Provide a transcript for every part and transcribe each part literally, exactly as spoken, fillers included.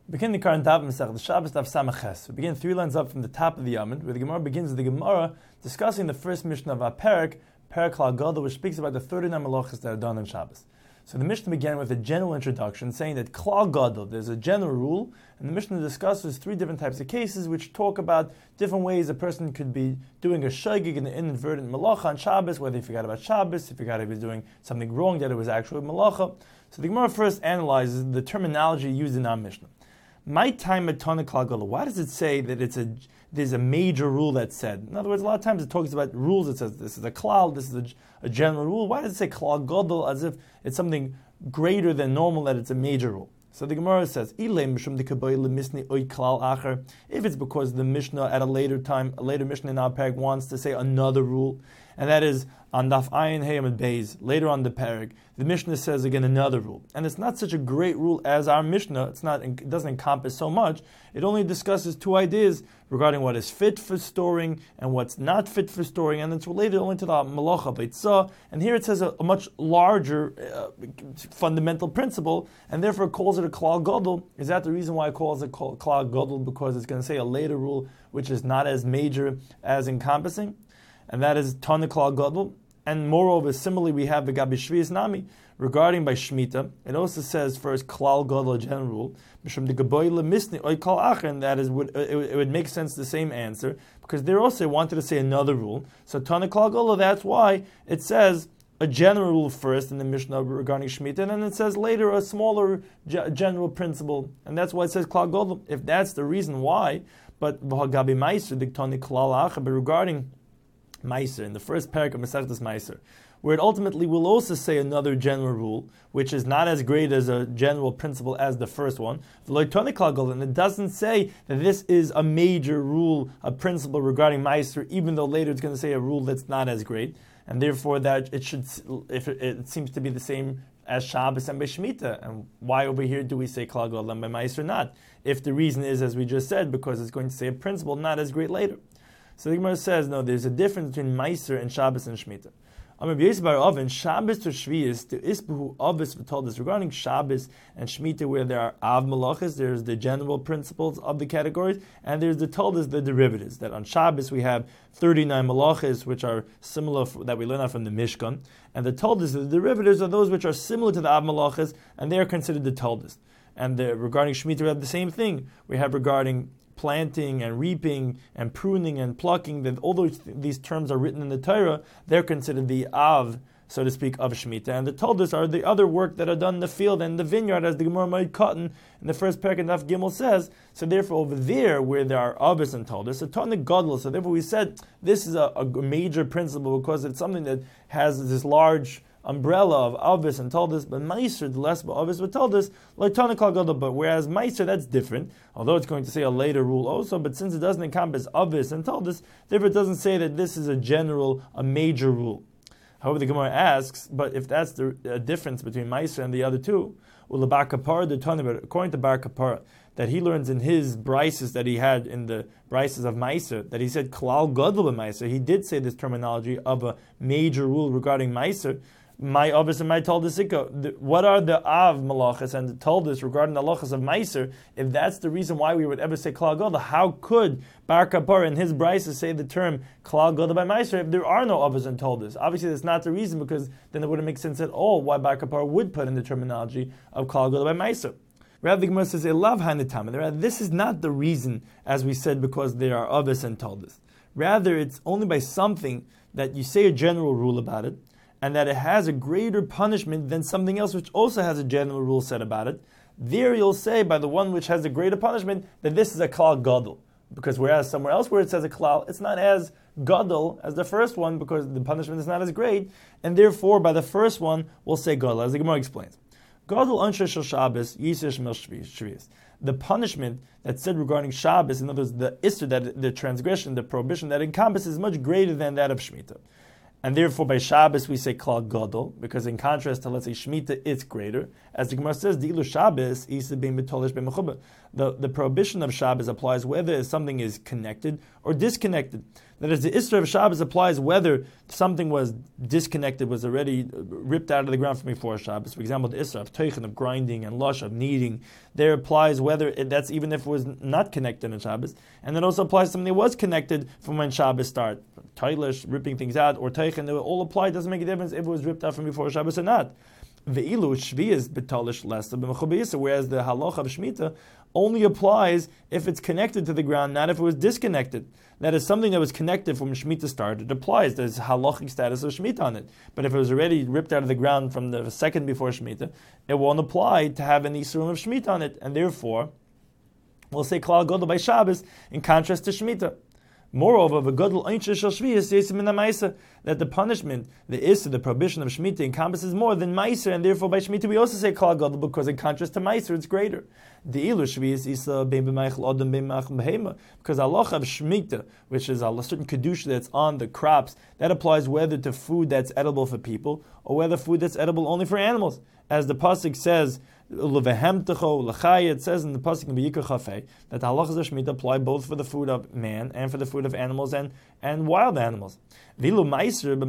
Begin the current Daf Masech, the Shabbos Daf Samaches. We begin three lines up from the top of the Yamid, where the Gemara begins with the Gemara discussing the first Mishnah of our Perek, Perek Klal, which speaks about the thirty-nine malachas that are done on Shabbos. So the Mishnah began with a general introduction, saying that Klal Gadol, there's a general rule, and the Mishnah discusses three different types of cases, which talk about different ways a person could be doing a shaygig, an inadvertent malacha on Shabbos, whether he forgot about Shabbos, he forgot he was doing something wrong, that it was actually malacha. So the Gemara first analyzes the terminology used in our Mishnah. My time at Tana Klal Gadol. Why does it say that it's a there's a major rule that's said? In other words, a lot of times it talks about rules. It says this is a klal, this is a, a general rule. Why does it say Klal Gadol as if it's something greater than normal, that it's a major rule? So the Gemara says, if it's because the Mishnah at a later time, a later Mishnah in our parak wants to say another rule, and that is on Daf Ayin Hey Amud Beis, later on the parak, the Mishnah says again another rule, and it's not such a great rule as our Mishnah. It's not, it doesn't encompass so much. It only discusses two ideas regarding what is fit for storing and what's not fit for storing, and it's related only to the malacha beitzah. And here it says a, a much larger uh, fundamental principle, and therefore it calls it a klal gadol. Is that the reason why it calls it klal gadol? Because it's going to say a later rule which is not as major as encompassing, and that is Tana Klal Gadol. And moreover, similarly, we have the Gabi Shvius Nami regarding by Shemitah. It also says first Klal Gadol, general rule, and that is would it, it would make sense the same answer because they also wanted to say another rule. So Tana Klal Gadol, that's why it says a general rule first in the Mishnah regarding Shemitah, and then it says later a smaller g- general principle, and that's why it says Klal Gadol. If that's the reason why, but Gabi Meiser the Tana Klal Acher, but regarding Meiser, in the first parak of Masechtas Meiser, where it ultimately will also say another general rule, which is not as great as a general principle as the first one, and it doesn't say that this is a major rule, a principle regarding Meiser, even though later it's going to say a rule that's not as great, and therefore that it should, if it, it seems to be the same as Shabbos and by Shemitah. And why over here do we say Klal Gadol and by Meiser not? If the reason is, as we just said, because it's going to say a principle not as great later. So the Gemara says, no, there's a difference between Meiser and Shabbos and Shemitah. Amar B'Yosef bar Oven, Shabbos to Shvius, to Isbuhu Avis told us regarding Shabbos and Shemitah, where there are Av Malachas, there's the general principles of the categories, and there's the told us the derivatives. That on Shabbos we have thirty-nine Malachas, which are similar, that we learn out from the Mishkan, and the told us the derivatives are those which are similar to the Av Malachas, and they are considered the told us. And the, regarding Shemitah, we have the same thing. We have regarding planting and reaping and pruning and plucking, that all those th- these terms are written in the Torah, they're considered the Av, so to speak, of Shemitah. And the Toldos are the other work that are done in the field and the vineyard, as the Gemara Moed Cotton in the first parak in Daf Gimel says. So therefore over there, where there are Avos and Toldos, so Tana Gadol, so therefore we said this is a, a major principle because it's something that has this large umbrella of Avis and told us, but Meiser, the less but Avis, but told us, like Tana Klal Gadol, but whereas Meiser, that's different, although it's going to say a later rule also, but since it doesn't encompass Avis and told us, therefore it doesn't say that this is a general, a major rule. However, the Gemara asks, but if that's the uh, difference between Meiser and the other two, well, the Bar Kapara, the Tana, but according to Bar Kapara, that he learns in his brises that he had in the brises of Meiser, that he said Klal Gadol b'Meiser, he did say this terminology of a major rule regarding Meiser. My Avis and my Toldus, what are the Av Malachas and the Toldus regarding the Malachas of Meiser? If that's the reason why we would ever say Klal Gadol, how could Bar Kapara in his brises say the term Klal Gadol by Meiser if there are no Avis and Toldus? Obviously, that's not the reason, because then it wouldn't make sense at all why Bar Kapara would put in the terminology of Klal Gadol by Meiser. Rather, the Gemara says, "Elav Hanetama." This is not the reason, as we said, because there are Avis and Toldus. Rather, it's only by something that you say a general rule about it, and that it has a greater punishment than something else which also has a general rule said about it. There you'll say, by the one which has a greater punishment, that this is a Klal Gadol. Because whereas somewhere else where it says a Klal, it's not as Gadol as the first one, because the punishment is not as great, and therefore by the first one we'll say Gadol, as the Gemara explains. Gadol Anshe Shel Shabbos, Yisir Shemel Shvius. The punishment that's said regarding Shabbos, in other words, the Isser, that the transgression, the prohibition that encompasses, is much greater than that of Shemitah. And therefore, by Shabbos we say Klal Gadol, because in contrast to, let's say, Shemitah, it's greater. As the Gemara says, the Shabbos the the prohibition of Shabbos applies whether something is connected or disconnected. That is, the Isra of Shabbos applies whether something was disconnected, was already ripped out of the ground from before Shabbos. For example, the Isra of Teichen, of grinding, and Lush, of kneading, there applies whether it, that's even if it was not connected in Shabbos. And it also applies to something that was connected from when Shabbos started. Teilish, ripping things out, or Teichen, they all apply. It doesn't make a difference if it was ripped out from before Shabbos or not. Ve'ilu shviyas betalish lesa b'mechubiyasa, whereas the halacha of Shemitah only applies if it's connected to the ground, not if it was disconnected. That is something that was connected from Shemitah start. It applies. There's halachic status of Shemitah on it. But if it was already ripped out of the ground from the second before Shemitah, it won't apply to have an Yisurim of Shemitah on it. And therefore, we'll say Klal Gadol by Shabbos in contrast to Shemitah. Moreover, that the punishment, the issa, the prohibition of Shemitah encompasses more than Meiser, and therefore by Shemitah we also say Klal Gadol because in contrast to Meiser it's greater. The ilu Shviyas issa bein b'meichel adam bein b'meichel behema, because Allah of Shemitah, which is a certain kedusha that's on the crops, that applies whether to food that's edible for people or whether food that's edible only for animals, as the pasuk says. It says in the pasuk in Vayikra Chafei that the halachas of Shemitah apply both for the food of man and for the food of animals and, and wild animals. Whereas the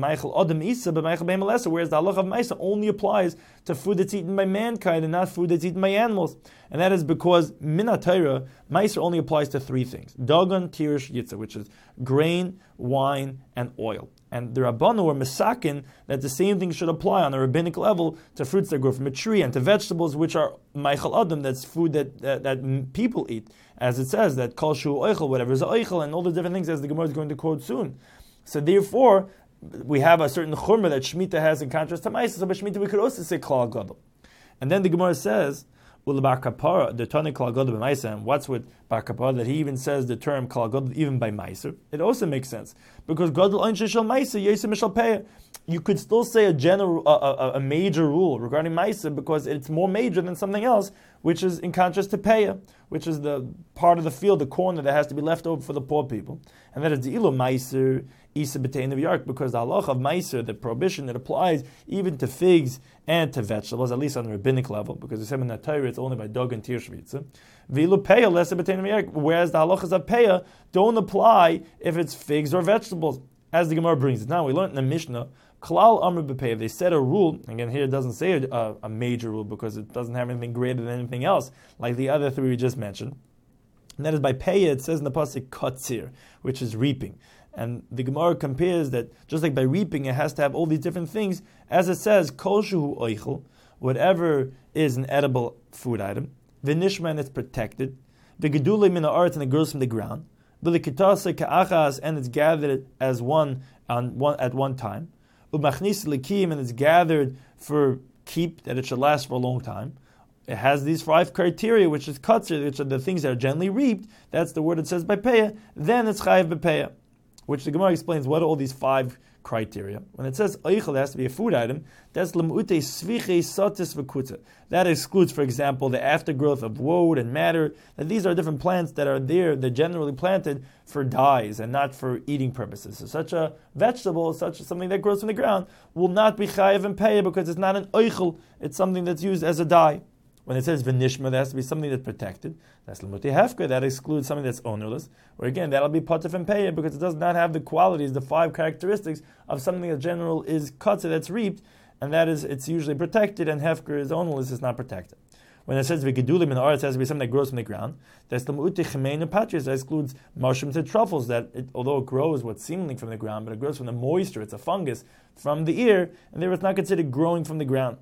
halacha of Meiser only applies to food that's eaten by mankind and not food that's eaten by animals. And that is because Minat Torah, Meiser only applies to three things. Dagan, Tirish, Yitzah, which is grain, wine, and oil. And the Rabbanu were misakin that the same thing should apply on a rabbinic level to fruits that grow from a tree and to vegetables, which are Meichel Adam, that's food that, that that people eat. As it says, that Kol Shu Oichel, whatever is Oichel, and all the different things as the Gemara is going to quote soon. So therefore, we have a certain chumrah that Shemitah has in contrast to Meiser, so by Shemitah we could also say Klal Gadol. And then the Gemara says, Bar Kapara, the Tani Klal Gadol by Meiser, and what's with Bar Kapara that he even says the term Klal Gadol even by Meiser? It also makes sense because Gadol Ein Sheshal Meiser Yosem Mishal Peah. You could still say a general, a, a, a major rule regarding Meiser because it's more major than something else, which is in contrast to Peah, which is the part of the field, the corner that has to be left over for the poor people, and that is the Ilu Meiser Isa B'tein of Yark, because the halach of Meiser, the prohibition, it applies even to figs and to vegetables, at least on the rabbinic level, because we said in the Torah it's only by dog and tir shvitza. V'ilu Peah less B'tein of Yark, whereas the halachas of Peah don't apply if it's figs or vegetables, as the Gemara brings it. Now we learned in the Mishnah, Klal Amr B'Peah, they said a rule, again here it doesn't say a, a major rule because it doesn't have anything greater than anything else, like the other three we just mentioned. And that is by Peah, it says in the pasuk Katzir, which is reaping. And the Gemara compares that just like by reaping, it has to have all these different things. As it says, Kol Shuhu Oichel, whatever is an edible food item, V'nishma, and it's protected, V'gedulei min ha'aretz, and it grows from the ground, V'likitase ka'achas, and it's gathered as one, on one at one time, U'machnis likim, and it's gathered for keep, that it should last for a long time. It has these five criteria, which is katzir, which are the things that are generally reaped. That's the word it says by Peah. Then it's chayiv b'peah, which the Gemara explains what are all these five criteria. When it says oichel, it has to be a food item. That's lemute sviche satis v'kuta. That excludes, for example, the aftergrowth of woad and matter. That these are different plants that are there. They're generally planted for dyes and not for eating purposes. So such a vegetable, such something that grows from the ground, will not be chayiv and peah because it's not an oichel. It's something that's used as a dye. When it says v'nishma, there has to be something that's protected. That's l'muti hefka, that excludes something that's ownerless. Where again, that'll be patif and peah because it does not have the qualities, the five characteristics of something that general is katzah, that's reaped, and that is, it's usually protected, and hefker is ownerless, is not protected. When it says v'gedulim in the earth, it has to be something that grows from the ground. That's l'muti chemein and patris, that excludes mushroom to truffles, that it, although it grows what's seemingly from the ground, but it grows from the moisture, it's a fungus, from the ear, and therefore it's not considered growing from the ground.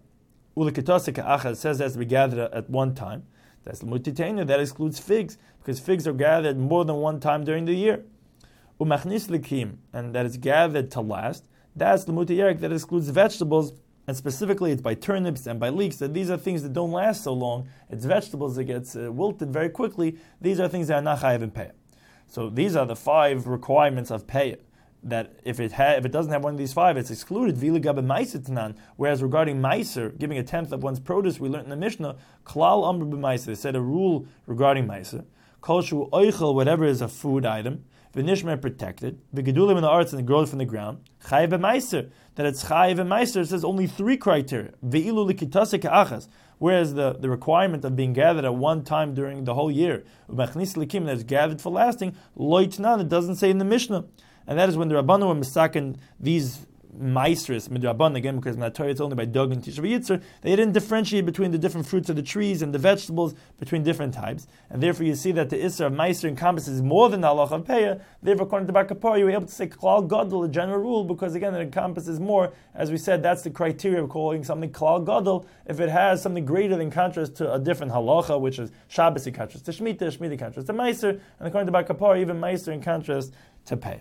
It says it has to be gathered at one time. That's l'mutitena, that excludes figs, because figs are gathered more than one time during the year. Umachnis likim, and that is gathered to last. That's l'mutiyerek, that excludes vegetables, and specifically it's by turnips and by leeks, that these are things that don't last so long. It's vegetables that gets uh, wilted very quickly. These are things that are not chayiv and peah. So these are the five requirements of peah. That if it ha- if it doesn't have one of these five, it's excluded. Whereas regarding meiser, giving a tenth of one's produce, we learned in the Mishnah, klal amr b'meiser. They said a rule regarding meiser. Kol shu oichel, whatever is a food item, v'nishmer protected, v'gedulim in the arts and it grows from the ground. Chayiv b'meiser, that it's chayiv b'meiser. It says only three criteria. V'ilu likitase ka'achas. Whereas the, the requirement of being gathered at one time during the whole year, u'machnis likim, that is gathered for lasting, loitnan, it doesn't say in the Mishnah. and that is when the Rabbanu were misaken these Maestris, midraban, again, because in Torah it's only by Dog and Tisha B'Yitzur, they didn't differentiate between the different fruits of the trees and the vegetables between different types. And therefore you see that the Isser of Meister encompasses more than the Halacha of Peah. Therefore, according to Bar Kappara, you were able to say Klal Gadol, a general rule, because again, it encompasses more. As we said, that's the criteria of calling something Klal Gadol, if it has something greater than contrast to a different Halacha, which is Shabbos in contrast to Shemitah, Shemitah in contrast to Meister, and according to Bar Kappara, even Meister in contrast to Peah.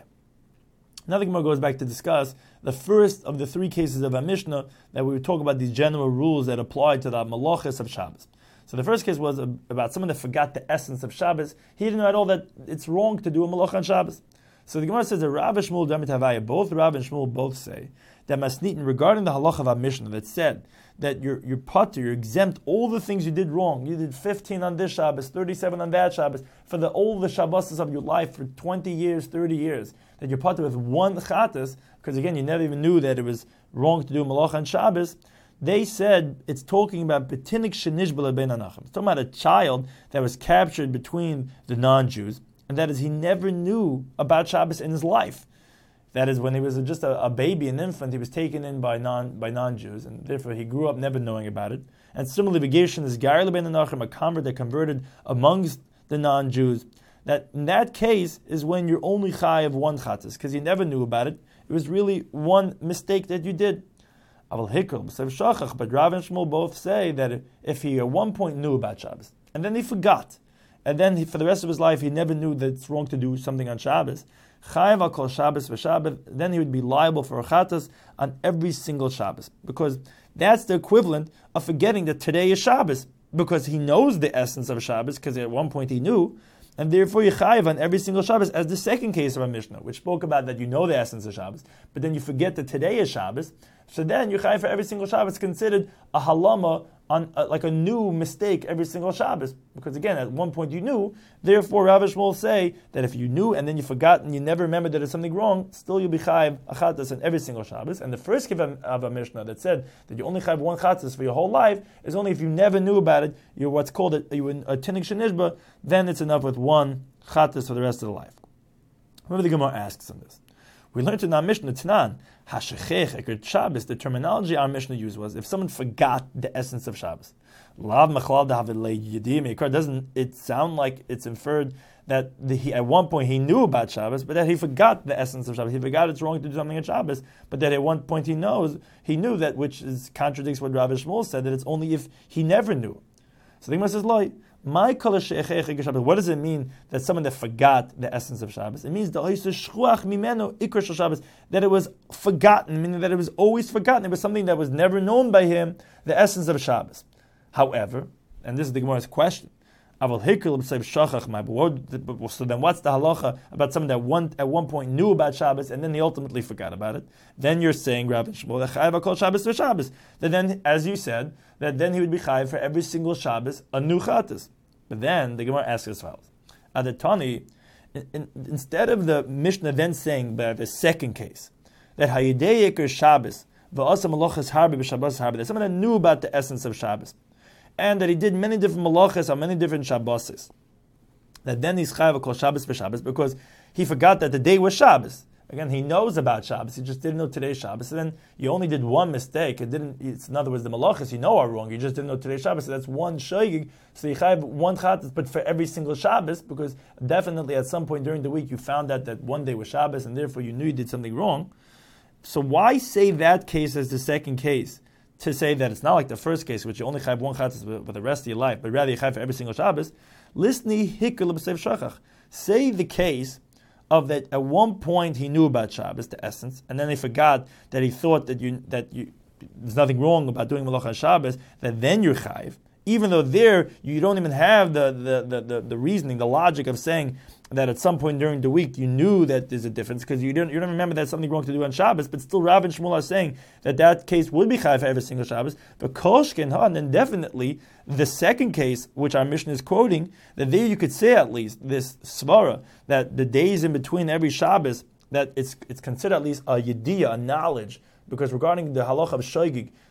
Now the Gemara goes back to discuss the first of the three cases of our Mishnah that we would talk about these general rules that apply to the malachos of Shabbos. So the first case was about someone that forgot the essence of Shabbos. He didn't know at all that it's wrong to do a malach on Shabbos. So the Gemara says that Rav and Shmuel Damit Havaya, both Rav and Shmuel both say that Masnitin, regarding the halacha of our Mishnah that said that you're, you're potter, you're exempt all the things you did wrong. You did fifteen on this Shabbos, thirty-seven on that Shabbos, for the all the Shabbos of your life for twenty years, thirty years, that you're potter with one chatas, because again, you never even knew that it was wrong to do a malach on Shabbos. They said it's talking about betinik shenishbala ben anachim. It's talking about a child that was captured between the non-Jews, and that is, he never knew about Shabbos in his life. That is, when he was just a, a baby, an infant, he was taken in by non by non-Jews, and therefore he grew up never knowing about it. And similarly, Begeshin is Gair ben Anachim, a convert that converted amongst the non-Jews. That in that case is when you're only chai of one chatas, because you never knew about it. It was really one mistake that you did. Aval Hikkel, Shachach, but Rav and Shmuel both say that if he at one point knew about Shabbos, and then he forgot, and then he, for the rest of his life he never knew that it's wrong to do something on Shabbos, Chayav al kol Shabbos v'Shabbat, then he would be liable for a chatas on every single Shabbos, because that's the equivalent of forgetting that today is Shabbos, because he knows the essence of Shabbos, because at one point he knew, and therefore you chayav on every single Shabbos, as the second case of our Mishnah, which spoke about that you know the essence of Shabbos, but then you forget that today is Shabbos, so then you chayav for every single Shabbos, considered a halama, on uh, like a new mistake every single Shabbos, because again, at one point you knew. Therefore, Rav and Shmuel say that if you knew and then you forgot and you never remembered that there's something wrong, still you'll be chayav a chatas on every single Shabbos. And the first case of a Mishnah that said that you only chayav one chatas for your whole life is only if you never knew about it. You're what's called a, you're a tinik shenishba. Then it's enough with one chatas for the rest of the life. Remember, the Gemara asks on this. We learned in our Mishnah Tanan, Hashechech Ekert Shabbos, the terminology our Mishnah used was if someone forgot the essence of Shabbos. Lav Mechlal Dahavilei Yedim Ekar, doesn't it sound like it's inferred that the, he, at one point he knew about Shabbos, but that he forgot the essence of Shabbos. He forgot it's wrong to do something on Shabbos, but that at one point he knows, he knew that, which is, contradicts what Rav Shmuel said, that it's only if he never knew. So the Gemara says, Loi, my what does it mean that someone that forgot the essence of Shabbos? It means that it was forgotten, meaning that it was always forgotten. It was something that was never known by him, the essence of Shabbos. However, and this is the Gemara's question, so then what's the halacha about someone that one, at one point knew about Shabbos and then he ultimately forgot about it? Then you're saying, Rabbi Shmuel, that then, as you said, that then he would be chayav for every single Shabbos a new chatas. But then the Gemara asks as follows: Adatani, in, in, instead of the Mishnah then saying by the second case that Hayidei Yeker Shabbos v'asa malachas harbi b'Shabbos harbi, that someone that knew about the essence of Shabbos and that he did many different malachas on many different Shabboses, that then he's chayav kol Shabbos b'Shabbos because he forgot that the day was Shabbos. Again, he knows about Shabbos, he just didn't know today's Shabbos. So then you only did one mistake. It didn't. It's, in other words, the malachas you know are wrong. You just didn't know today's Shabbos. So that's one shoygig. So you have one chatas, but for every single Shabbos, because definitely at some point during the week you found out that one day was Shabbos, and therefore you knew you did something wrong. So why say that case as the second case? To say that it's not like the first case, which you only have one chatas for the rest of your life, but rather you have for every single Shabbos. Listni hikkel b'sev shachach. Say the case of that at one point he knew about Shabbos, the essence, and then he forgot that he thought that you that you there's nothing wrong about doing Malach on Shabbos, that then you're chayiv, even though there you don't even have the the, the, the the reasoning, the logic of saying that at some point during the week you knew that there's a difference because you don't you don't remember there's something wrong to do on Shabbos, but still Rav and Shmuel are saying that that case would be chayiv for every single Shabbos. But Koshkin, huh, and then definitely the second case, which our Mishnah is quoting, that there you could say at least this svara that the days in between every Shabbos, that it's it's considered at least a yediyah, a knowledge, because regarding the halacha of shoygig,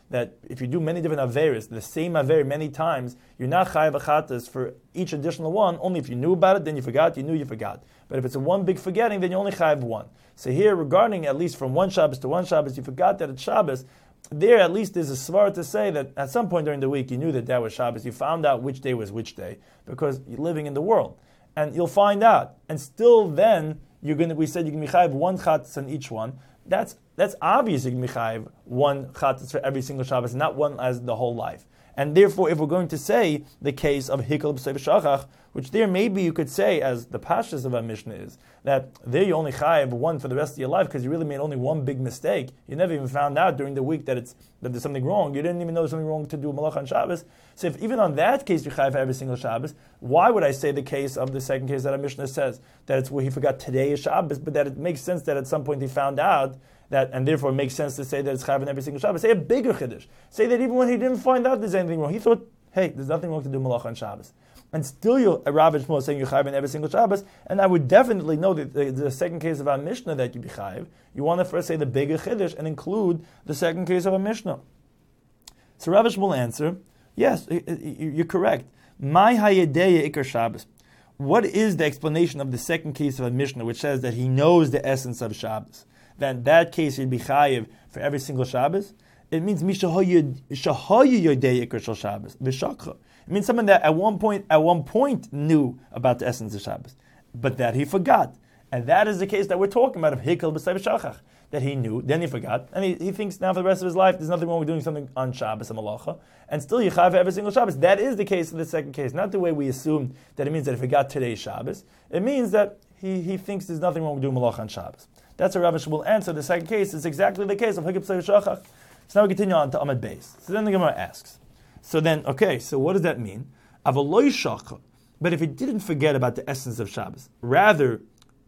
that if you do many different averis, the same aver many times, you're not chayav achatas for each additional one. Only if you knew about it, then you forgot. You knew, you forgot. But if it's a one big forgetting, then you only chayav one. So here, regarding at least from one Shabbos to one Shabbos, you forgot that it's Shabbos. There, at least, there's a svar to say that at some point during the week, you knew that that was Shabbos. You found out which day was which day because you're living in the world, and you'll find out. And still, then you're going to. We said you can be chayav one chatzis on each one. That's that's obvious. You can be chayav one chatzis for every single Shabbos, not one as the whole life. And therefore, if we're going to say the case of Hikal B'Seiv Shachach, which there maybe you could say, as the pashtus of our Mishnah is, that there you only chayav one for the rest of your life because you really made only one big mistake. You never even found out during the week that it's that there's something wrong. You didn't even know there's something wrong to do malach on Shabbos. So if even on that case you chayav for every single Shabbos, why would I say the case of the second case that our Mishnah says, that it's where he forgot today is Shabbos, but that it makes sense that at some point he found out that, and therefore it makes sense to say that it's chayav in every single Shabbos. Say a bigger chiddush. Say that even when he didn't find out there's anything wrong, he thought, hey, there's nothing wrong to do malach on Shabbos. And still you're Rav and Shmuel saying you're chayav in every single Shabbos, and I would definitely know that the, the second case of our Mishnah that you be chayav, you want to first say the bigger chiddush and include the second case of our Mishnah. So Rav and Shmuel answer, yes, you're correct. My hayedeya ikar Shabbos. What is the explanation of the second case of a Mishnah, which says that he knows the essence of Shabbos? Then in that case he'd be chayiv for every single Shabbos. It means mishahayu yodei ikar shel Shabbos v'shakcha. It means someone that at one point at one point knew about the essence of Shabbos, but that he forgot. And that is the case that we're talking about of Hikal B'Seiv Shachach, that he knew, then he forgot, and he, he thinks now for the rest of his life there's nothing wrong with doing something on Shabbos and Malacha, and still you chayav every single Shabbos. That is the case of the second case, not the way we assumed that it means that if he got today's Shabbos, it means that he, he thinks there's nothing wrong with doing Malacha on Shabbos. That's a Rav Shmuel answer. The second case is exactly the case of Hikal B'Seiv Shachach. So now we continue on to Amud Beis. So then the Gemara asks, so then, okay, so what does that mean? Avaloi shachach. But if he didn't forget about the essence of Shabbos, rather,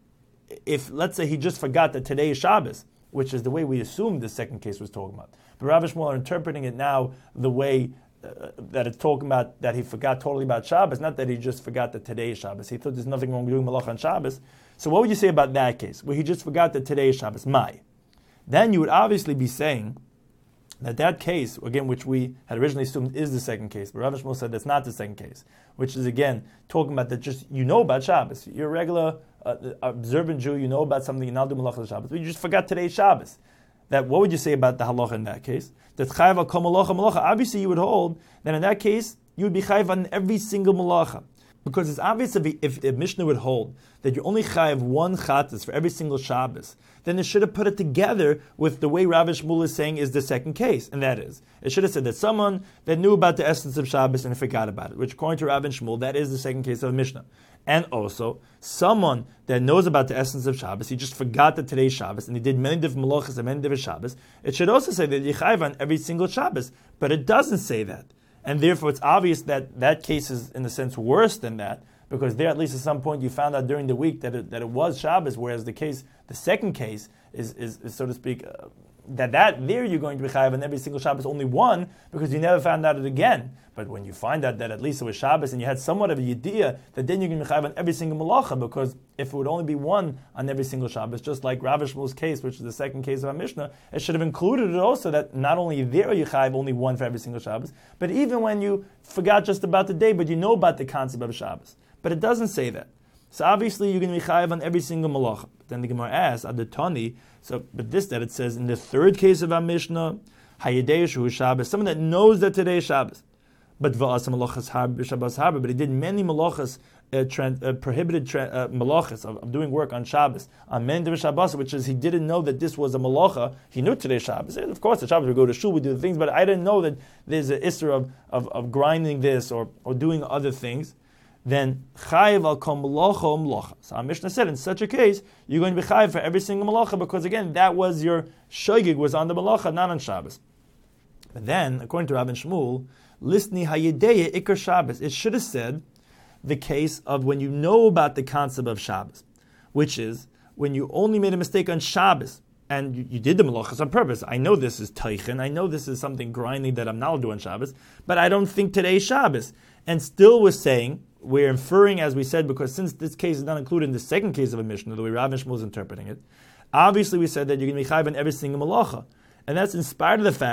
if, let's say, he just forgot that today is Shabbos, which is the way we assumed the second case was talking about. But Rav and Shmuel are interpreting it now the way uh, that it's talking about that he forgot totally about Shabbos, not that he just forgot that today is Shabbos. He thought there's nothing wrong with doing Malach on Shabbos. So what would you say about that case, where he just forgot that today is Shabbos? Mai. Then you would obviously be saying that that case, again, which we had originally assumed is the second case, but Rav and Shmuel said that's not the second case, which is, again, talking about that just, you know about Shabbos. You're a regular uh, observant Jew, you know about something, you now do Malach on Shabbos, but you just forgot today's Shabbos. That, what would you say about the halacha in that case? That chayav al kol malacha malacha. Obviously, you would hold that in that case, you would be chayav on every single malacha. Because it's obvious if, if the Mishnah would hold that you only chayav one chatas for every single Shabbos, then it should have put it together with the way Rav and Shmuel is saying is the second case, and that is, it should have said that someone that knew about the essence of Shabbos and forgot about it, which according to Rav and Shmuel, that is the second case of the Mishnah. And also, someone that knows about the essence of Shabbos, he just forgot that today's Shabbos, and he did many different malachas and many different Shabbos, it should also say that you chayav on every single Shabbos, but it doesn't say that. And therefore, it's obvious that that case is, in a sense, worse than that, because there, at least at some point, you found out during the week that it, that it was Shabbos, whereas the case, the second case, is, is, is so to speak, uh, that that there you're going to be chayav on every single Shabbos, only one, because you never found out it again. But when you find out that at least it was Shabbos, and you had somewhat of a idea, that then you're going to be chayav on every single malacha, because if it would only be one on every single Shabbos, just like Rav and Shmuel's case, which is the second case of our Mishnah, it should have included it also that not only there you chayav only one for every single Shabbos, but even when you forgot just about the day, but you know about the concept of Shabbos. But it doesn't say that. So obviously you're going to be chayav on every single malacha. But then the Gemara asks, Adatani, so but this that it says in the third case of our Mishnah, Hayedei Shu Shabbos, someone that knows that today is Shabbos, but v'asa malachas harb b'Shabbos harb, but he did many malachas, uh, trans, uh, prohibited tra- uh, malachas of, of doing work on Shabbos, on men de Shabbos, which is he didn't know that this was a malacha. He knew today's Shabbos. And of course, the Shabbos we go to shul, we do the things, but I didn't know that there's an issur of, of of grinding this or or doing other things. Then chayiv al kol malacha o malacha. So our Mishnah said in such a case you're going to be chayiv for every single malacha because again that was your shogig was on the malacha, not on Shabbos. But then according to Rav and Shmuel, listni hayedeya ikar Shabbos, it should have said the case of when you know about the concept of Shabbos, which is when you only made a mistake on Shabbos and you, you did the malachas on purpose. I know this is teichen, I know this is something grinding that I'm not doing on Shabbos, but I don't think today's Shabbos, and still was saying. We're inferring, as we said, because since this case is not included in the second case of a Mishnah, the way Rav and Shmuel is interpreting it, obviously we said that you're going to be chayav on every single malacha. And that's in spite of the fact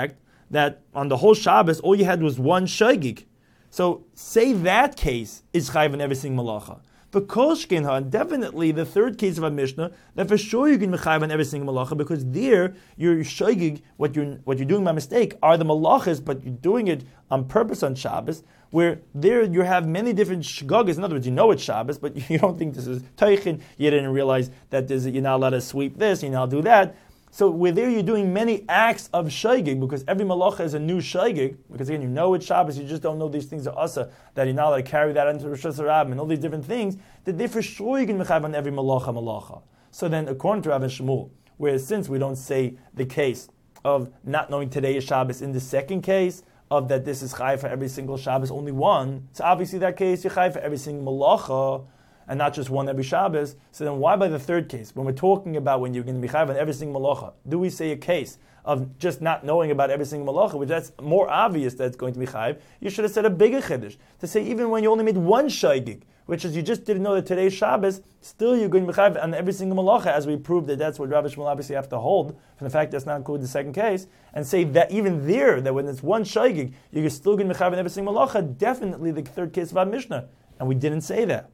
that on the whole Shabbos, all you had was one shogig. So say that case is chayiv in every single malacha. But koshkinha, definitely the third case of a Mishnah, that for sure you can be chayiv in every single malacha, because there you're shogig, what you're what you're doing by mistake are the malachas, but you're doing it on purpose on Shabbos. Where there you have many different shgogas. In other words, you know it's Shabbos, but you don't think this is teichin. You didn't realize that there's, you're not allowed to sweep this, you're not allowed to do that. So where there you're doing many acts of shaygig, because every malacha is a new shaygig, because again, you know it's Shabbos, you just don't know these things are asa, that you're not allowed to carry that into Rosh Hashanah and all these different things, that they for sure you can mechav on every malacha malacha. So then, according to Rav Shmuel, whereas since we don't say the case of not knowing today is Shabbos in the second case, of that this is chai for every single Shabbos, only one, so obviously that case you're chai for every single malacha, and not just one every Shabbos. So then why by the third case? When we're talking about when you're going to be chai on every single malacha, do we say a case of just not knowing about every single malacha, which that's more obvious that it's going to be chai? You should have said a bigger chiddush, to say even when you only made one shaygig, which is you just didn't know that today's Shabbos, still you're going to be chai on every single malacha, as we proved that that's what Rav Shmuel obviously have to hold, from the fact that's not included in the second case, and say that even there, that when it's one shaygig, you're still going to be chai on every single malacha, definitely the third case of our Mishnah. And we didn't say that.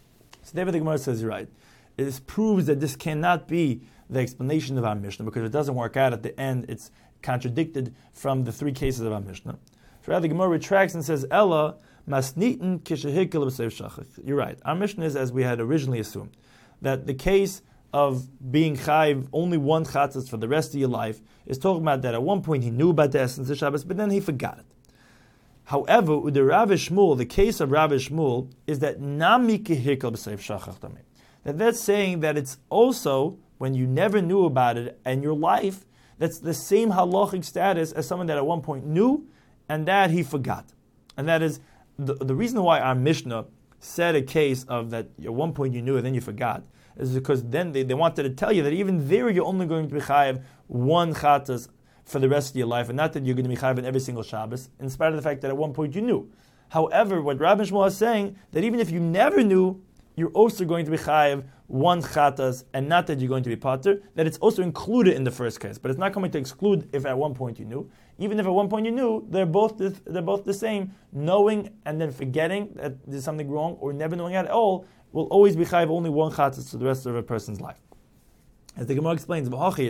So David the Gemara says, you're right. It proves that this cannot be the explanation of our Mishnah, because it doesn't work out at the end. It's contradicted from the three cases of our Mishnah. So rather the Gemara retracts and says, Ella masnitin kishahikal b'seif shachach. You're right. Our Mishnah is, as we had originally assumed, that the case of being chayv only one chatzas for the rest of your life is talking about that at one point he knew about the essence of Shabbos, but then he forgot it. However, with the Rav Shmuel, the case of Rav Shmuel is that nami kihikal b'seif shachach tamei. That that's saying that it's also when you never knew about it in your life, that's the same halachic status as someone that at one point knew and that he forgot. And that is the, the reason why our Mishnah said a case of that at one point you knew and then you forgot is because then they, they wanted to tell you that even there you're only going to be chayav one chatas for the rest of your life, and not that you're going to be chayav in every single Shabbos, in spite of the fact that at one point you knew. However, what Rabbi Shmuel is saying, that even if you never knew, you're also going to be chayav one chatas, and not that you're going to be pater, that it's also included in the first case, but it's not going to exclude if at one point you knew. Even if at one point you knew, they're both the, they're both the same. Knowing and then forgetting that there's something wrong, or never knowing at all, will always be chayav only one chatas to the rest of a person's life. As the Gemara explains,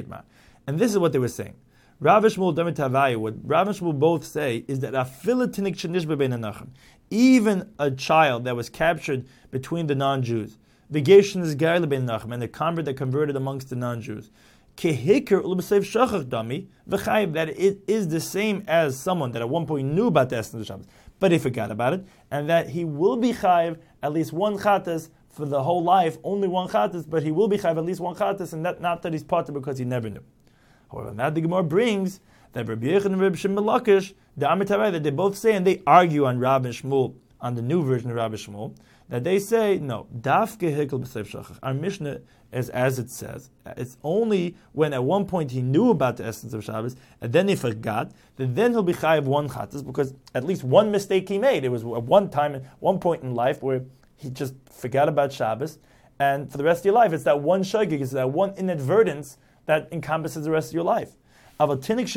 and this is what they were saying. Rav Shmuel David Tavayu, what Rav Shmuel both say is that afilatinik shenishba bein anachim, even a child that was captured between the non-Jews, v'geshin is garle bein anachim, and the convert that converted amongst the non-Jews, kehikar ulb'seif shachach dami v'chayiv, that it is the same as someone that at one point knew about the essence of Shabbos, but he forgot about it, and that he will be chayiv at least one chatas for the whole life, only one chatas, but he will be chayiv at least one chatas, and that, not that he's pater because he never knew. However, now the Gemara brings that Rabbi Yechon and Rabbi Shimon Lakish, the Amitabay, that they both say, and they argue on Rabbi Shmuel, on the new version of Rabbi Shmuel, that they say, no, Dafke Hikel B'Seif Shachach. Our Mishnah is as it says. It's only when at one point he knew about the essence of Shabbos, and then he forgot, that then he'll be chayav one chatas, because at least one mistake he made. It was at one time, at one point in life, where he just forgot about Shabbos, and for the rest of your life, it's that one shogig, it's that one inadvertence that encompasses the rest of your life. But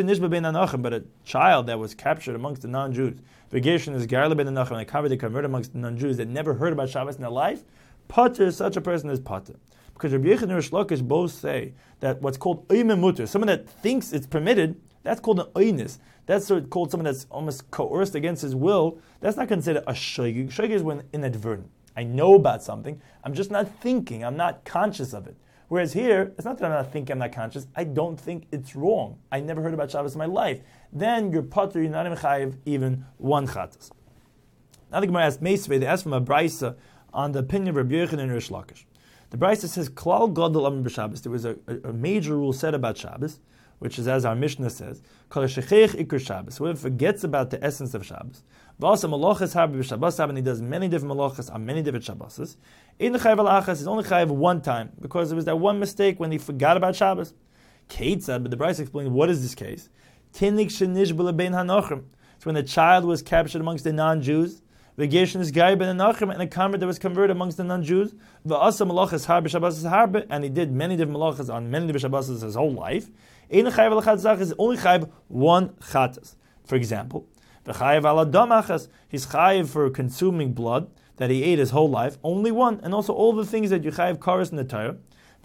a child that was captured amongst the non-Jews, V'geshin is garle ben anachim, and a convert that converted amongst the non-Jews that never heard about Shabbos in their life, pater, such a person is pater. Because Rabbi Yechon and Rish Lakish both say that what's called oime muter, someone that thinks it's permitted, that's called an oinis. That's called someone that's almost coerced against his will. That's not considered a shogig. Shogig is when inadvertent. I know about something, I'm just not thinking, I'm not conscious of it. Whereas here, it's not that I'm not thinking, I'm not conscious. I don't think it's wrong. I never heard about Shabbos in my life. Then you're pater, you're not even chayiv even one chatas. Now the Gemara asks Meisvei, they ask from a brisa on the opinion of Rabbi Yechon and Rish Lakish. The brisa says, Klal Gadol Amar b'Shabbos. There was a, a, a major rule said about Shabbos, which is as our Mishnah says, Kol Shechech Iker Shabbos. Whoever forgets about the essence of Shabbos, V'asa malachas harbe b'Shabbos, and he does many different malachas on many different Shabbos. In the chayiv alachas, he's only chayiv one time, because it was that one mistake when he forgot about Shabbos. Kate said, but the Bryce explained, what is this case? Tinik shenish b'lebein hanochim. It's when the child was captured amongst the non-Jews, the Gershon is Gai ben Menachem, and a convert that was converted amongst the non-Jews. The Asa Malachas Har b'Shabbos Harbe, and he did many different malachas on many different Shabbos his whole life. Ein Chayav al Chatzach is only Chayav one Chatas. For example, the Chayav al Adamachas, he's Chayav for consuming blood that he ate his whole life, only one, and also all the things that you Chayav Karas in the Torah.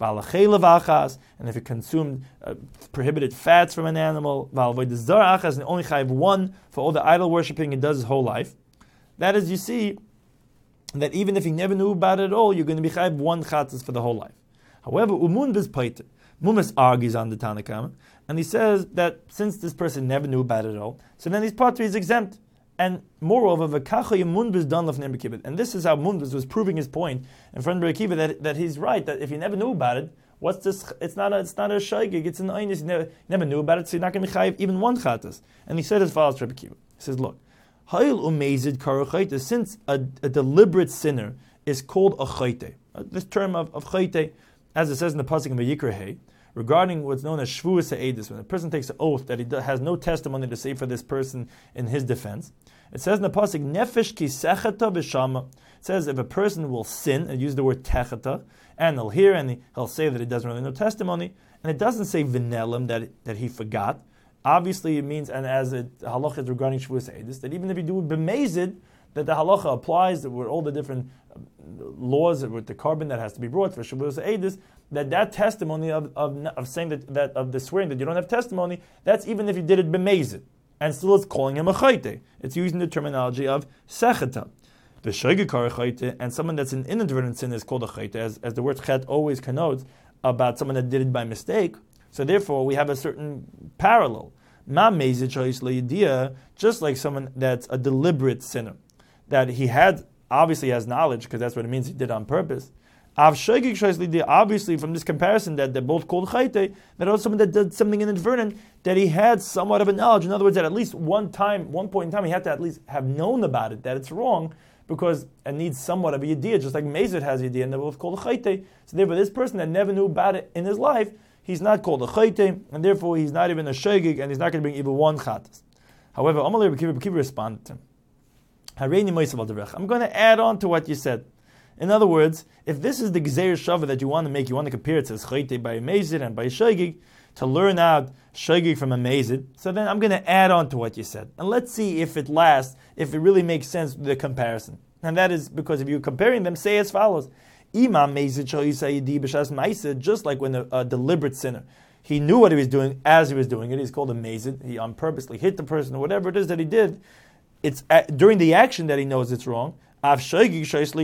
And if he consumed uh, prohibited fats from an animal, and only chayiv one for all the idol worshipping he does his whole life. That is, you see, that even if he never knew about it at all, you're going to be chayiv one chatas for the whole life. However, umunbis paiter, Mumas argues on the Tanakh, and he says that since this person never knew about it at all, so then his pater is exempt. And moreover, v'kacha Munbis done lefnei Rebbe Akiva. And this is how Munbis was proving his point in front of Rebbe Akiva that, that he's right, that if you never knew about it, what's this? It's not a, it's not a shaygig, it's an aynis, you never, never knew about it, so you're not going to be chayiv even one chatas. And he said as follows to Rebbe Akiva. He says, look, hayil umezid karachayte, since a, a deliberate sinner is called a chayte, this term of, of chayte, as it says in the pasuk in Vayikra Hey, regarding what's known as shvuas ha'edus, when a person takes an oath that he has no testimony to say for this person in his defense. It says in the pasuk, nefesh ki sechata v'shama. It says if a person will sin, and use the word techata, and he'll hear and he'll say that he doesn't really know testimony, and it doesn't say v'nelim, that that he forgot. Obviously, it means, and as it halacha is regarding shvuas ha'edus, that even if you do it b'mezid, that the halacha applies with all the different laws with the carbon that has to be brought for shvuas ha'edus, that that testimony of, of, of saying that, that of the swearing that you don't have testimony, that's even if you did it b'mezid, and still it's calling him a chayte. It's using the terminology of sechata. The shoygikar chayte, and someone that's an inadvertent sin is called a chayte, as, as the word chet always connotes about someone that did it by mistake. So therefore, we have a certain parallel. Ma mezid shoyis le'yediyah, just like someone that's a deliberate sinner, that he had obviously has knowledge, because that's what it means he did on purpose. Obviously, from this comparison that they're both called chayte, that also someone that did something inadvertent, that he had somewhat of a knowledge. In other words, that at least one time, one point in time, he had to at least have known about it, that it's wrong, because it needs somewhat of a yediyah, just like Mezid has yediyah, and they're both called a chayte. So therefore, this person that never knew about it in his life, he's not called a chayte, and therefore he's not even a shegig, and he's not going to bring even one chatas. However, Amalei Rebbe Akiva responded to him. I'm going to add on to what you said. In other words, if this is the Gzeir Shava that you want to make, you want to compare it to Chayte by a Mezid and by a Shegig, to learn out Shegig from a Mezid, so then I'm going to add on to what you said. And let's see if it lasts, if it really makes sense with the comparison. And that is because if you're comparing them, say as follows. Imam Mezid Shoyisayidi B'Shas Ma'aseh, just like when a, a deliberate sinner, he knew what he was doing as he was doing it, he's called a Mezid, he on purposely hit the person or whatever it is that he did, it's at, during the action that he knows it's wrong. So then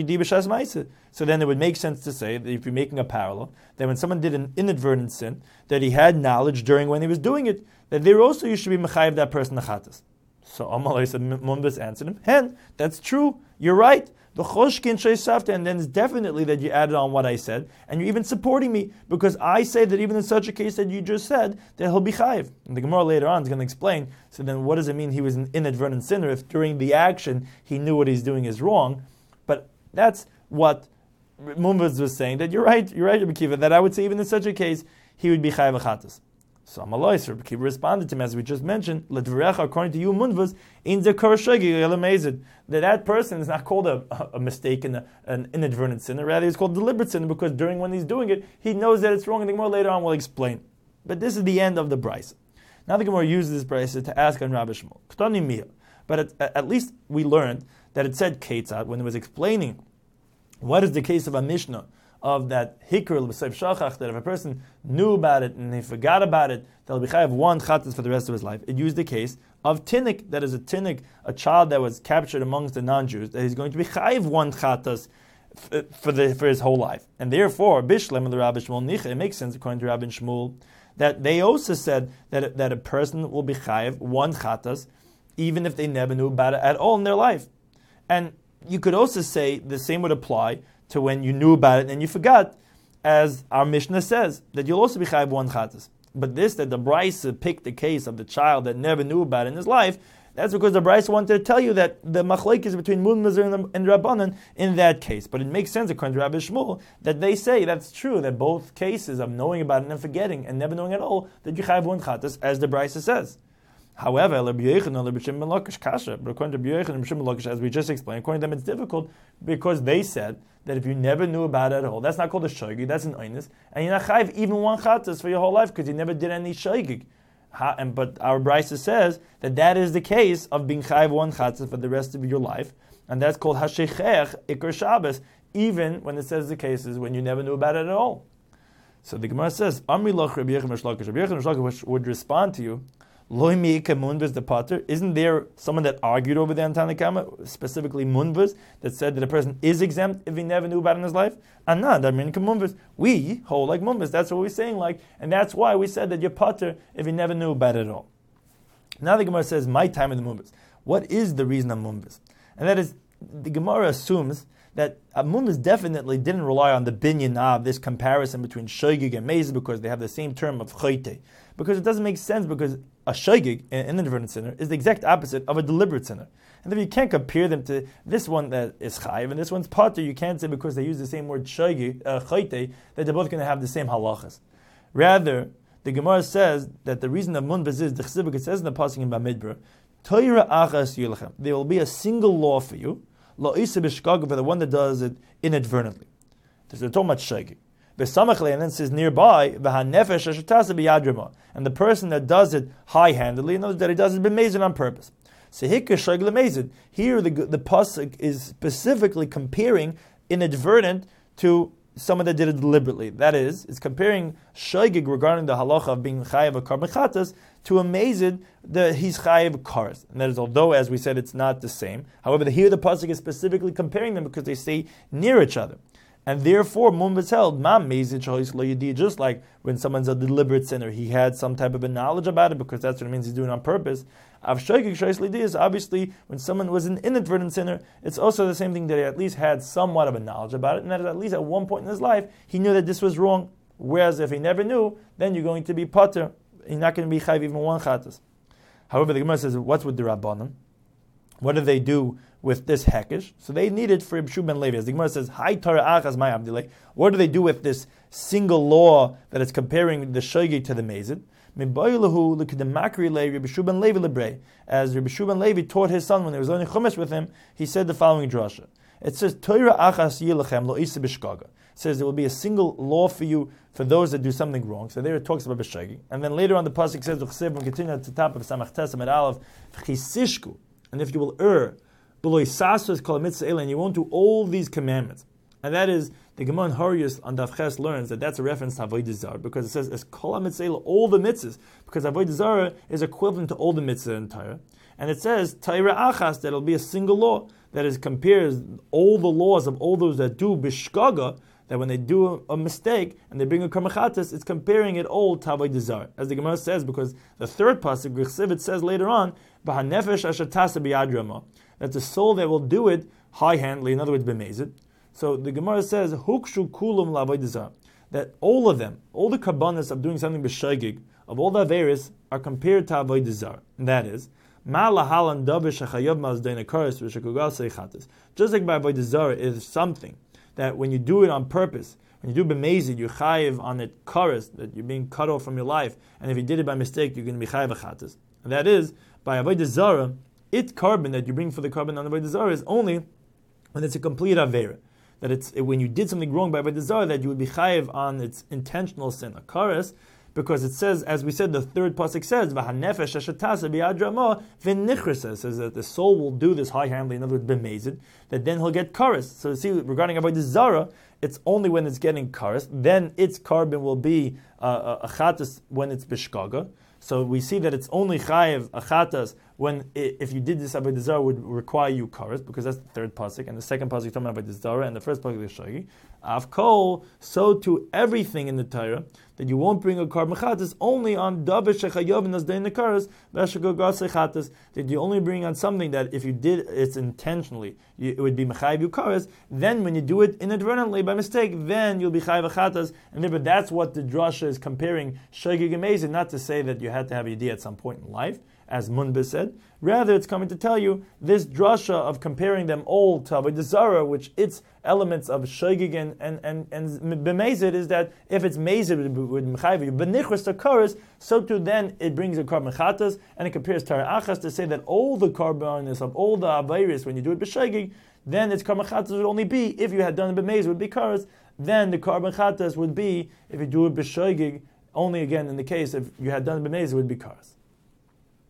it would make sense to say that if you're making a parallel, that when someone did an inadvertent sin, that he had knowledge during when he was doing it, that there also you should be mechayiv that person achatas. So Amalei said, Munbis answered him, Hen, that's true, you're right. The choshkin sheisafta, and then it's definitely that you added on what I said, and you're even supporting me, because I say that even in such a case that you just said, that he'll be chayiv. And the Gemara later on is going to explain, so then what does it mean he was an inadvertent sinner if during the action he knew what he's doing is wrong? But that's what Munbaz was saying, that you're right, you're right, Rebbe Akiva, that I would say even in such a case, he would be chayiv achatas. So Amalai, Rebbe Akiva responded to him, as we just mentioned, according to you, Munvaz, in the Korshagi, that that person is not called a, a mistake and an inadvertent sinner, rather he's called deliberate sinner, because during when he's doing it, he knows that it's wrong, and the Gemara later on will explain. But this is the end of the brisa. Now the Gemara uses this brisa to ask on Rabbi Shmuel. But at, at least we learned that it said Ketzad when it was explaining what is the case of a Mishnah, of that hikr l'b'seif shachach, that if a person knew about it and he forgot about it, they'll be chayav one chatas for the rest of his life. It used the case of tinnik, that is a tinnik, a child that was captured amongst the non-Jews, that he's going to be chayav one chatas f- for the for his whole life. And therefore, bishlem the Rabbi Shmuel nicha, it makes sense according to Rabbi Shmuel that they also said that that a person will be chayav one chatas even if they never knew about it at all in their life. And you could also say the same would apply to when you knew about it and you forgot, as our Mishnah says, that you'll also be chayav one chatas. But this, that the Brisa picked the case of the child that never knew about it in his life, that's because the Brisa wanted to tell you that the machlek is between Munbaz and, and Rabbanan in that case. But it makes sense, according to Rabbi Shmuel, that they say that's true, that both cases of knowing about it and forgetting and never knowing at all, that you chayav one chatas, as the Brisa says. However, Rabbi Yochanan, Rabbi Shimon ben Lakish kasha, but according to Rabbi Yochanan and Rabbi Shimon ben Lakish, as we just explained, according to them it's difficult because they said that if you never knew about it at all, that's not called a shogig, that's an oinus, and you're not chayiv even one chatas for your whole life because you never did any shogig. And but our brisa says that that is the case of being chayiv one chatas for the rest of your life, and that's called hashechech ikar Shabbos, even when it says the cases when you never knew about it at all. So the Gemara says, Amri loch Rabbi Yochanan Shlakish. Rabbi Yochanan Shlakish would respond to you, Loi mi'ika munvaz the pater. Isn't there someone that argued over there in Tanakama, specifically munvaz, that said that a person is exempt if he never knew about it in his life? Anna, darminika munvaz. We hold like munvaz. That's what we're saying like, and that's why we said that you're pater if you never knew about it at all. Now the Gemara says, my time of the munvaz. What is the reason of munvaz? And that is, the Gemara assumes that Munvaz definitely didn't rely on the binyan of this comparison between shogig and mezid because they have the same term of choyte. Because it doesn't make sense because a shogig, an inadvertent sinner, is the exact opposite of a deliberate sinner. And if you can't compare them to this one that is chayiv and this one's pater, you can't say because they use the same word shogig, uh, choyte, that they're both going to have the same halachas. Rather, the Gemara says that the reason of Munvaz is, the Chesibuk, it says in the pasuk in Bamidbar, Torah achas yilchem. There will be a single law for you, lo isa b'shkag, for the one that does it inadvertently. There's a talking about shogig. V'samachle, and then it says nearby, v'hanefesh ashetasa b'yadrama, and the person that does it high-handedly knows that he does it b'mezid on purpose. Sehikah shogig l'mezid. Here the the pasuk is specifically comparing inadvertent to someone that did it deliberately. That is, it's comparing shogig regarding the halacha of being chayav a karban chatas to a mezid that he's chayav karas. And that is, although as we said, it's not the same. However, here the pasuk is specifically comparing them because they stay near each other, and therefore munvaz held ma mezid shalois lo yadi. Just like when someone's a deliberate sinner, he had some type of a knowledge about it because that's what it means he's doing it on purpose. Av shogig shalois lo yadi is obviously when someone was an inadvertent sinner, it's also the same thing that he at least had somewhat of a knowledge about it, and that at least at one point in his life he knew that this was wrong. Whereas if he never knew, then you're going to be pater. You're not going to be chayiv even one chatas. However, the Gemara says, what's with the Rabbanim? What do they do with this hekesh? So they need it for Reb Shua ben Levi. As the Gemara says, Hai Torah achas my abdilei. What do they do with this single law that is comparing the shogig to the mezid? As Reb Shua ben Levi taught his son when there was only chumash with him, he said the following drasha. It says, Torah achas yilachem lo isa b'shkaga. It says there will be a single law for you for those that do something wrong. So there it talks about b'shogig. And then later on the pasuk says, Uchsev, and continue at the top of Samach Tes Amid Aleph, V'chisishku. And if you will err, b'lo yisasus kol mitzvah ele, and you won't do all these commandments. And that is, the Gemara in Horius on Daf Ches learns that that's a reference to Avodah Zarah, because it says, as kol mitzvah ele, all the mitzvahs, because Avodah Zarah is equivalent to all the mitzvahs in Torah. And it says, Torah achas, that it'll be a single law, that is compares all the laws of all those that do bishkaga, that when they do a, a mistake and they bring a karmachatas, it's comparing it all to Avodah Zarah. As the Gemara says, because the third pasuk, Rechsivit says later on, B'hanefesh ashatasa biyadrama, that the soul that will do it high-handedly, in other words, b'mezid. So the Gemara says, Hukshu kulum la'avodah zarah, that all of them, all the karbanas of doing something b'shogig, of all the averis, are compared to Avodah Zarah. And that is, Ma lahalan davish hachayav mazdein akaris v'shekugal seichatas. Just like by Avodah Zarah is something that when you do it on purpose, when you do b'mezid, you're chayiv on it karis, that you're being cut off from your life, and if you did it by mistake, you're going to be chayiv achatas. And that is, by Avodah Zarah, it carbon that you bring for the carbon on Avodah Zarah is only when it's a complete avera. That it's when you did something wrong by Avodah Zarah, that you would be chayiv on its intentional sin, a kares, because it says, as we said, the third pasuk says, "V'hanefesh ashatasa biyadrama v'nichrasa," says that the soul will do this high-handedly, in other words, b'mezid, that then he'll get kares. So see, regarding Avodah Zarah, it's only when it's getting kares, then its carbon will be uh, a chatas when it's bishkaga. So we see that it's only chayiv achatas when it, if you did this Avodah Zarah would require you kares, because that's the third pasuk, and the second pasuk talking about Avodah Zarah, and the first pasuk is shogig. Avkol, so to everything in the Torah that you won't bring a carbon chatas only on davish shechayav and azdein nekaras v'shegogas chatas, that you only bring on something that if you did it intentionally, you, it would be mechayiv you karas. Then when you do it inadvertently by mistake, then you'll be chayiv chatas. And therefore that's what the drasha is comparing shogig and mezid, not to say that you had to have a yediyah at some point in life. as Munbis said. Rather, it's coming to tell you this drasha of comparing them all to Avodah Zarah, which its elements of shogig and and and, and b'mezid is that if it's mezid with mechayv b'nichras takaras, so too then it brings a korban chatas, and it compares tara achas to say that all the korbanos of all the avayris when you do it b'shogig, then its korban chatas would only be if you had done it b'mezid would be karas. Then the korban chatas would be if you do it b'shogig only again in the case if you had done it b'mezid would be karas.